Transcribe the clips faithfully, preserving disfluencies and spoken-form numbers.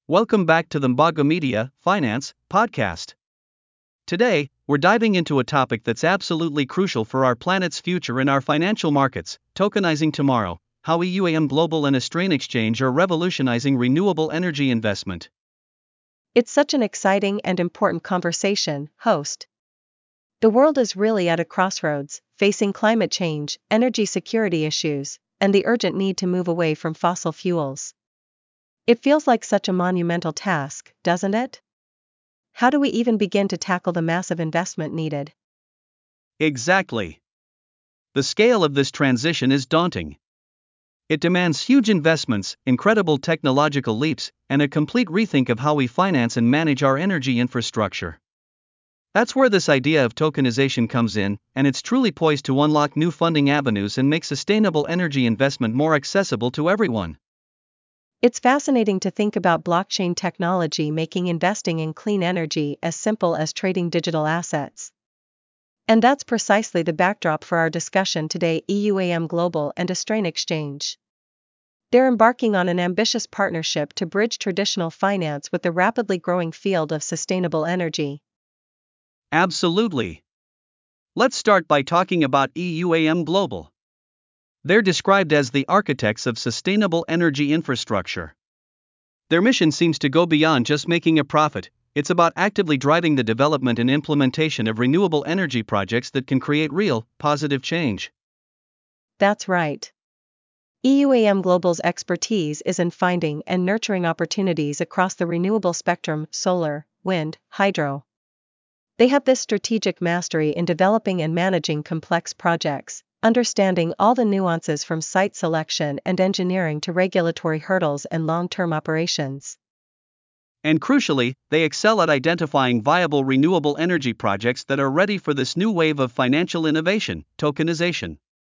Welcome back to the Mbago Media Finance podcast. Today, we're diving into a topic that's absolutely crucial for our planet's future and our financial markets: tokenizing tomorrow, how E U A M Global and Australian Exchange are revolutionizing renewable energy investment. It's such an exciting and important conversation, host. The world is really at a crossroads, facing climate change, energy security issues, and the urgent need to move away from fossil fuels. It feels like such a monumental task, doesn't it? How do we even begin to tackle the massive investment needed? Exactly. The scale of this transition is daunting. It demands huge investments, incredible technological leaps, and a complete rethink of how we finance and manage our energy infrastructure. That's where this idea of tokenization comes in, and it's truly poised to unlock new funding avenues and make sustainable energy investment more accessible to everyone. It's fascinating to think about blockchain technology making investing in clean energy as simple as trading digital assets. And that's precisely the backdrop for our discussion today: E U A M Global and Australian Exchange. They're embarking on an ambitious partnership to bridge traditional finance with the rapidly growing field of sustainable energy. Absolutely. Let's start by talking about E U A M Global. They're described as the architects of sustainable energy infrastructure. Their mission seems to go beyond just making a profit. It's about actively driving the development and implementation of renewable energy projects that can create real, positive change. That's right. E U A M Global's expertise is in finding and nurturing opportunities across the renewable spectrum: solar, wind, hydro. They have this strategic mastery in developing and managing complex projects, understanding all the nuances from site selection and engineering to regulatory hurdles and long-term operations. And crucially, they excel at identifying viable renewable energy projects that are ready for this new wave of financial innovation, tokenization.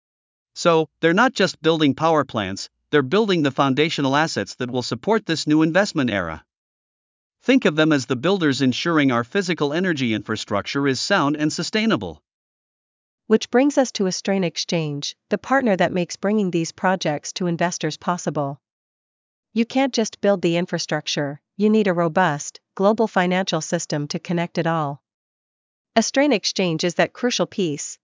So, they're not just building power plants, they're building the foundational assets that will support this new investment era. Think of them as the builders ensuring our physical energy infrastructure is sound and sustainable. Which brings us to Australian Exchange, the partner that makes bringing these projects to investors possible. You can't just build the infrastructure, you need a robust, global financial system to connect it all. Australian Exchange is that crucial piece.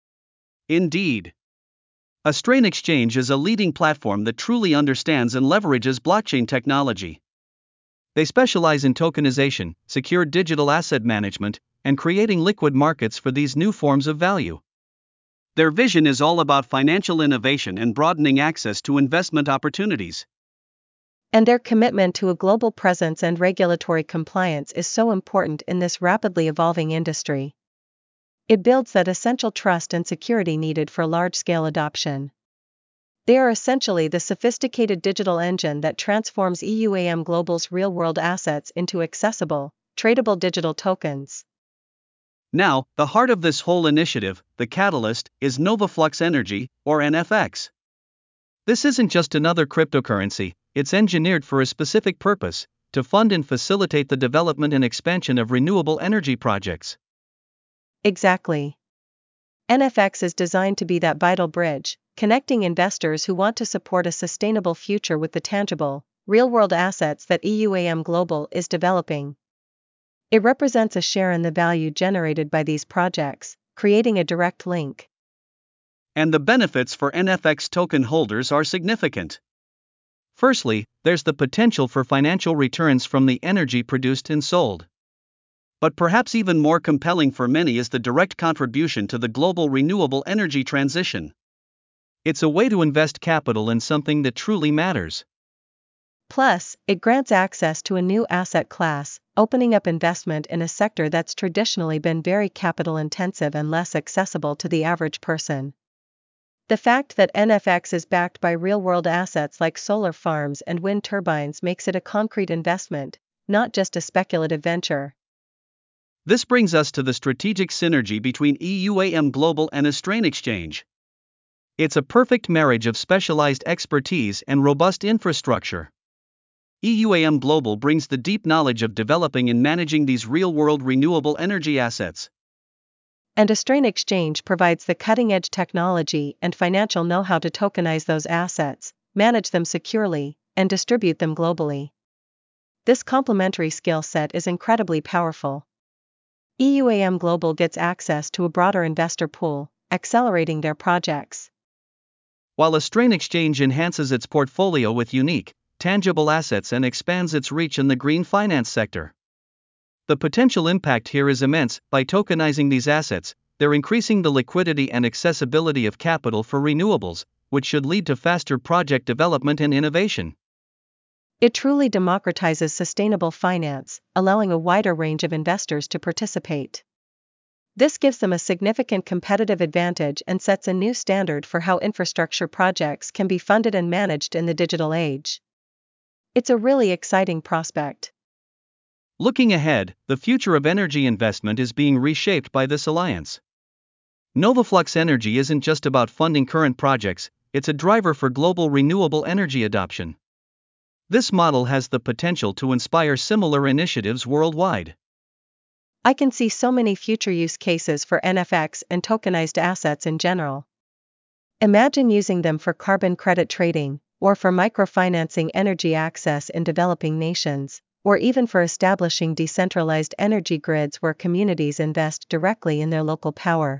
Indeed. Australian Exchange is a leading platform that truly understands and leverages blockchain technology. They specialize in tokenization, secure digital asset management, and creating liquid markets for these new forms of value. Their vision is all about financial innovation and broadening access to investment opportunities. And their commitment to a global presence and regulatory compliance is so important in this rapidly evolving industry. It builds that essential trust and security needed for large-scale adoption. They are essentially the sophisticated digital engine that transforms E U A M Global's real-world assets into accessible, tradable digital tokens. Now, the heart of this whole initiative, the catalyst, is NovaFlux Energy, or N F X. This isn't just another cryptocurrency, it's engineered for a specific purpose: to fund and facilitate the development and expansion of renewable energy projects. Exactly. N F X is designed to be that vital bridge, connecting investors who want to support a sustainable future with the tangible, real-world assets that E U A M Global is developing. It represents a share in the value generated by these projects, creating a direct link. And the benefits for N F X token holders are significant. Firstly, there's the potential for financial returns from the energy produced and sold. But perhaps even more compelling for many is the direct contribution to the global renewable energy transition. It's a way to invest capital in something that truly matters. Plus, it grants access to a new asset class, opening up investment in a sector that's traditionally been very capital-intensive and less accessible to the average person. The fact that N F X is backed by real-world assets like solar farms and wind turbines makes it a concrete investment, not just a speculative venture. This brings us to the strategic synergy between E U A M Global and Australian Exchange. It's a perfect marriage of specialized expertise and robust infrastructure. E U A M Global brings the deep knowledge of developing and managing these real-world renewable energy assets. And Australian Exchange provides the cutting-edge technology and financial know-how to tokenize those assets, manage them securely, and distribute them globally. This complementary skill set is incredibly powerful. E U A M Global gets access to a broader investor pool, accelerating their projects. While a Strain Exchange enhances its portfolio with unique, tangible assets and expands its reach in the green finance sector. The potential impact here is immense. By tokenizing these assets, they're increasing the liquidity and accessibility of capital for renewables, which should lead to faster project development and innovation. It truly democratizes sustainable finance, allowing a wider range of investors to participate. This gives them a significant competitive advantage and sets a new standard for how infrastructure projects can be funded and managed in the digital age. It's a really exciting prospect. Looking ahead, the future of energy investment is being reshaped by this alliance. NovaFlux Energy isn't just about funding current projects, it's a driver for global renewable energy adoption. This model has the potential to inspire similar initiatives worldwide. I can see so many future use cases for N F X and tokenized assets in general. Imagine using them for carbon credit trading, or for microfinancing energy access in developing nations, or even for establishing decentralized energy grids where communities invest directly in their local power.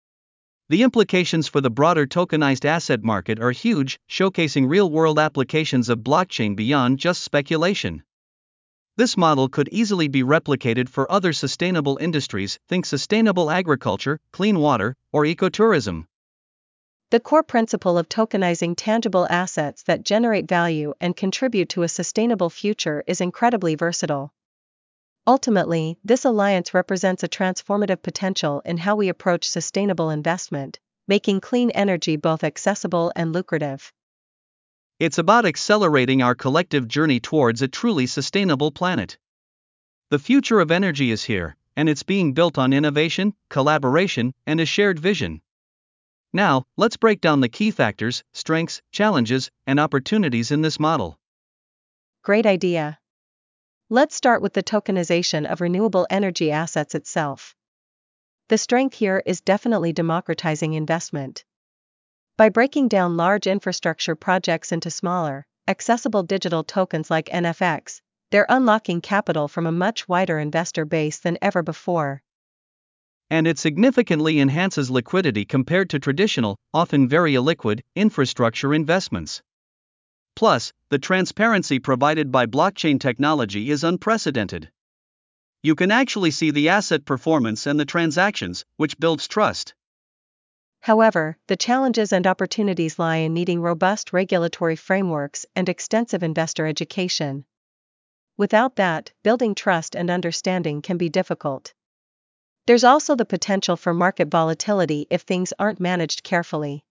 The implications for the broader tokenized asset market are huge, showcasing real-world applications of blockchain beyond just speculation. This model could easily be replicated for other sustainable industries, think sustainable agriculture, clean water, or ecotourism. The core principle of tokenizing tangible assets that generate value and contribute to a sustainable future is incredibly versatile. Ultimately, this alliance represents a transformative potential in how we approach sustainable investment, making clean energy both accessible and lucrative. It's about accelerating our collective journey towards a truly sustainable planet. The future of energy is here, and it's being built on innovation, collaboration, and a shared vision. Now, let's break down the key factors, strengths, challenges, and opportunities in this model. Great idea. Let's start with the tokenization of renewable energy assets itself. The strength here is definitely democratizing investment. By breaking down large infrastructure projects into smaller, accessible digital tokens like N F X, they're unlocking capital from a much wider investor base than ever before. And it significantly enhances liquidity compared to traditional, often very illiquid, infrastructure investments. Plus, the transparency provided by blockchain technology is unprecedented. You can actually see the asset performance and the transactions, which builds trust. However, the challenges and opportunities lie in needing robust regulatory frameworks and extensive investor education. Without that, building trust and understanding can be difficult. There's also the potential for market volatility if things aren't managed carefully.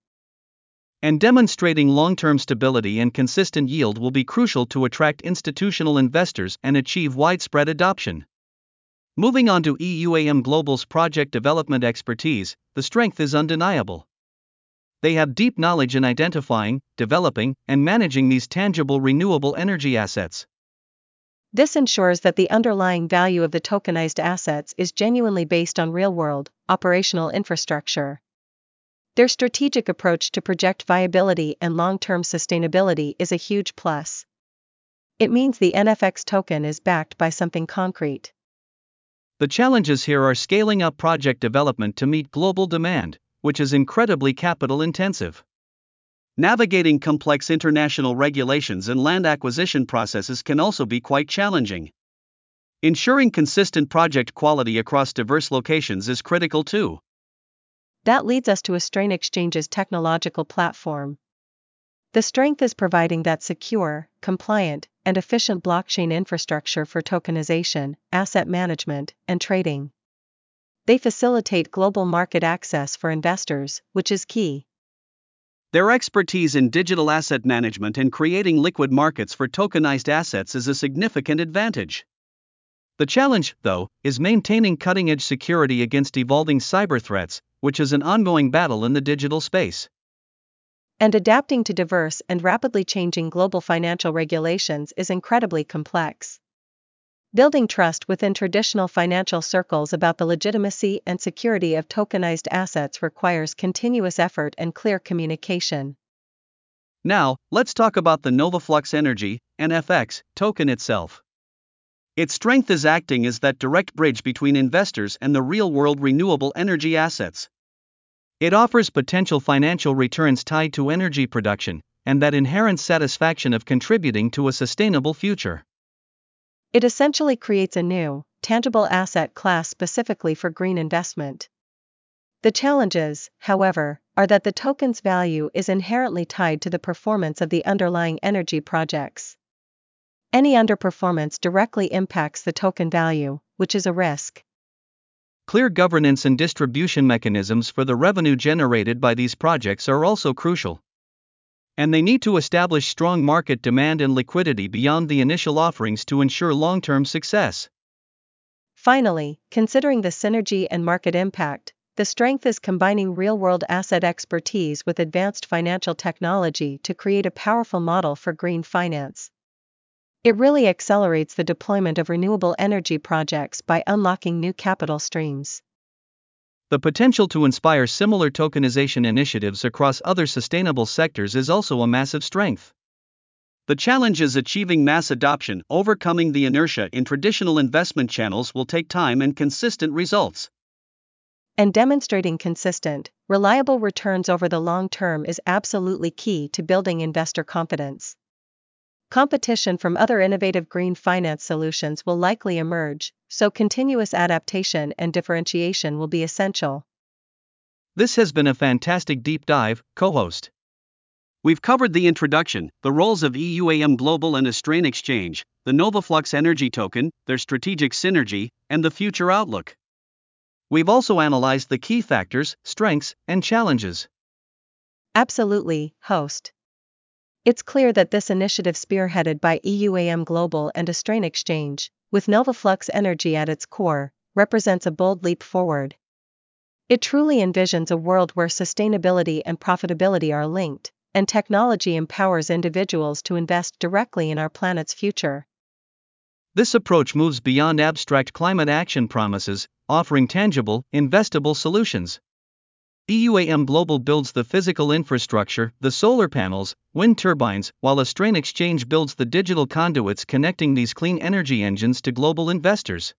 And demonstrating long-term stability and consistent yield will be crucial to attract institutional investors and achieve widespread adoption. Moving on to E U A M Global's project development expertise, the strength is undeniable. They have deep knowledge in identifying, developing, and managing these tangible renewable energy assets. This ensures that the underlying value of the tokenized assets is genuinely based on real-world, operational infrastructure. Their strategic approach to project viability and long-term sustainability is a huge plus. It means the N F X token is backed by something concrete. The challenges here are scaling up project development to meet global demand, which is incredibly capital-intensive. Navigating complex international regulations and land acquisition processes can also be quite challenging. Ensuring consistent project quality across diverse locations is critical too. That leads us to a Strain Exchange's technological platform. The strength is providing that secure, compliant, and efficient blockchain infrastructure for tokenization, asset management, and trading. They facilitate global market access for investors, which is key. Their expertise in digital asset management and creating liquid markets for tokenized assets is a significant advantage. The challenge, though, is maintaining cutting-edge security against evolving cyber threats, which is an ongoing battle in the digital space. And adapting to diverse and rapidly changing global financial regulations is incredibly complex. Building trust within traditional financial circles about the legitimacy and security of tokenized assets requires continuous effort and clear communication. Now, let's talk about the NovaFlux Energy, N F X, token itself. Its strength is acting as that direct bridge between investors and the real-world renewable energy assets. It offers potential financial returns tied to energy production, and that inherent satisfaction of contributing to a sustainable future. It essentially creates a new, tangible asset class specifically for green investment. The challenges, however, are that the token's value is inherently tied to the performance of the underlying energy projects. Any underperformance directly impacts the token value, which is a risk. Clear governance and distribution mechanisms for the revenue generated by these projects are also crucial. And they need to establish strong market demand and liquidity beyond the initial offerings to ensure long-term success. Finally, considering the synergy and market impact, the strength is combining real-world asset expertise with advanced financial technology to create a powerful model for green finance. It really accelerates the deployment of renewable energy projects by unlocking new capital streams. The potential to inspire similar tokenization initiatives across other sustainable sectors is also a massive strength. The challenge is achieving mass adoption. Overcoming the inertia in traditional investment channels will take time and consistent results. And demonstrating consistent, reliable returns over the long term is absolutely key to building investor confidence. Competition from other innovative green finance solutions will likely emerge, so continuous adaptation and differentiation will be essential. This has been a fantastic deep dive, co-host. We've covered the introduction, the roles of E U A M Global and Australian Exchange, the NovaFlux Energy Token, their strategic synergy, and the future outlook. We've also analyzed the key factors, strengths, and challenges. Absolutely, host. It's clear that this initiative, spearheaded by E U A M Global and Australian Exchange, with NovaFlux Energy at its core, represents a bold leap forward. It truly envisions a world where sustainability and profitability are linked, and technology empowers individuals to invest directly in our planet's future. This approach moves beyond abstract climate action promises, offering tangible, investable solutions. E U A M Global builds the physical infrastructure, the solar panels, wind turbines, while Australian Exchange builds the digital conduits connecting these clean energy engines to global investors.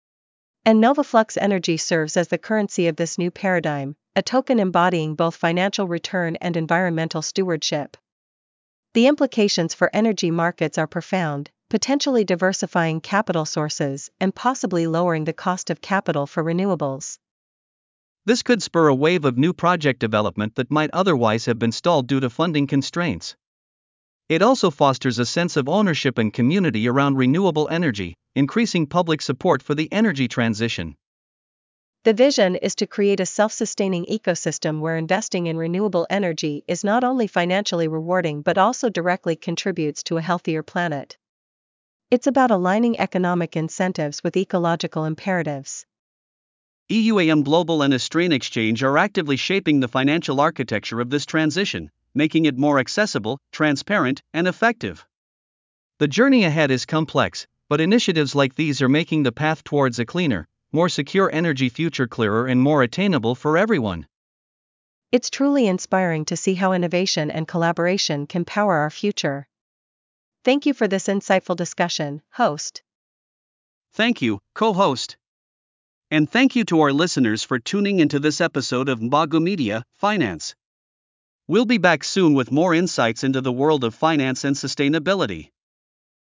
And NovaFlux Energy serves as the currency of this new paradigm, a token embodying both financial return and environmental stewardship. The implications for energy markets are profound, potentially diversifying capital sources and possibly lowering the cost of capital for renewables. This could spur a wave of new project development that might otherwise have been stalled due to funding constraints. It also fosters a sense of ownership and community around renewable energy, increasing public support for the energy transition. The vision is to create a self-sustaining ecosystem where investing in renewable energy is not only financially rewarding but also directly contributes to a healthier planet. It's about aligning economic incentives with ecological imperatives. E U A M Global and Australian Exchange are actively shaping the financial architecture of this transition, making it more accessible, transparent, and effective. The journey ahead is complex, but initiatives like these are making the path towards a cleaner, more secure energy future clearer and more attainable for everyone. It's truly inspiring to see how innovation and collaboration can power our future. Thank you for this insightful discussion, host. Thank you, co-host. And thank you to our listeners for tuning into this episode of Mbago Media, Finance. We'll be back soon with more insights into the world of finance and sustainability.